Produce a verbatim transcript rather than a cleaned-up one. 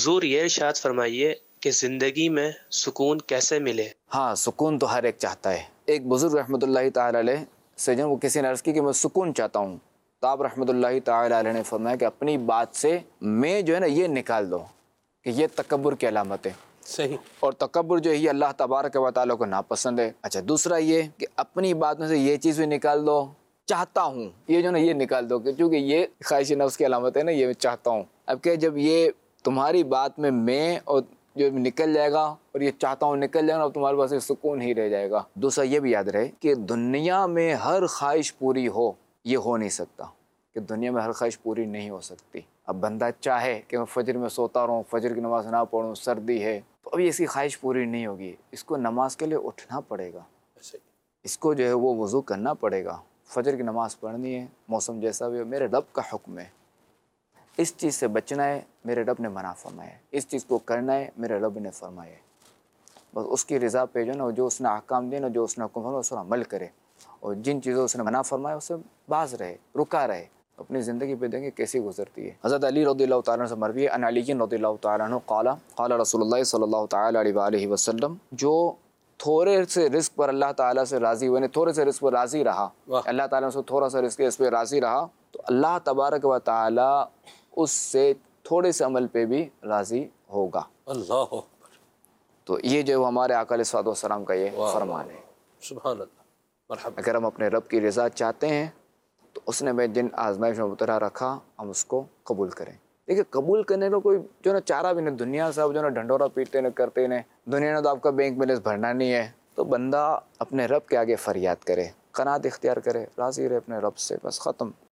حضور یہ ارشاد فرمائیے کہ زندگی میں سکون کیسے ملے؟ ہاں، سکون تو ہر ایک چاہتا ہے۔ ایک بزرگ رحمۃ اللہ تعالی علیہ سے جو وہ کسی نے عرض کی کہ میں سکون چاہتا ہوں، تو آپ رحمۃ اللہ تعالی علیہ نے فرمایا کہ اپنی بات سے میں جو ہے نا یہ نکال دو کہ یہ تکبر کی علامت ہے۔ صحیح۔ اور تکبر جو ہے یہ اللہ تبارک و تعالیٰ کو ناپسند ہے۔ اچھا، دوسرا یہ کہ اپنی بات میں سے یہ چیز بھی نکال دو، چاہتا ہوں، یہ جو نا یہ نکال دو کہ چونکہ یہ خواہش نفس کی علامت ہے نا، یہ میں چاہتا ہوں۔ اب کہ جب یہ تمہاری بات میں میں اور جو نکل جائے گا اور یہ چاہتا ہوں نکل جائے گا، اب تمہارے پاس سکون ہی رہ جائے گا۔ دوسرا یہ بھی یاد رہے کہ دنیا میں ہر خواہش پوری ہو، یہ ہو نہیں سکتا کہ دنیا میں ہر خواہش پوری نہیں ہو سکتی۔ اب بندہ چاہے کہ میں فجر میں سوتا رہوں، فجر کی نماز نہ پڑھوں، سردی ہے، تو ابھی اس کی خواہش پوری نہیں ہوگی۔ اس کو نماز کے لیے اٹھنا پڑے گا، اس کو جو ہے وہ وضو کرنا پڑے گا، فجر کی نماز پڑھنی ہے، موسم جیسا بھی ہو، میرے رب کا حکم ہے، اس چیز سے بچنا ہے، میرے رب نے منع فرمایا ہے، اس چیز کو کرنا ہے، میرے رب نے فرمایا ہے۔ بس اس کی رضا پہ جو نا جو اس نے احکام دیے نا، جو اس نے حکم فرمایا اس پر عمل کرے، اور جن چیزوں اس نے منع فرمایا اس سے باز رہے، رکا رہے۔ اپنی زندگی پہ دیں گے کیسی گزرتی ہے۔ حضرت علی رضی اللہ تعالیٰ عنہ سے مروی ہے، ان علی رضی اللہ تعالیٰ عنہ قال قال رسول اللہ صلی اللہ تعالیٰ علیہ وآلہ وسلم، جو تھوڑے سے رزق پر اللہ تعالیٰ سے راضی ہوئے، تھوڑے سے رزق پر راضی رہا، اللہ تعالیٰ سے تھوڑا سا رزق اس پہ راضی رہا، تو اللہ تبارک و تعالیٰ اس سے تھوڑے سے عمل پہ بھی راضی ہوگا۔ اللہ اکبر۔ تو یہ جو ہمارے آقا علیہ الصلوۃ والسلام کا یہ فرمان ہے۔ سبحان اللہ، مرحبا۔ اگر ہم اپنے رب کی رضا چاہتے ہیں تو اس نے میں جن آزمائش میں مبتلا رکھا ہم اس کو قبول کریں۔ دیکھیں، قبول کرنے کا کوئی جو نا چارہ بھی نہیں، دنیا سے آپ جو نا ڈھنڈورا پیٹتے نہ کرتے نے، دنیا نے تو آپ کا بینک بیلنس بھرنا نہیں ہے، تو بندہ اپنے رب کے آگے فریاد کرے، قناعت اختیار کرے، راضی رہے اپنے رب سے، بس ختم۔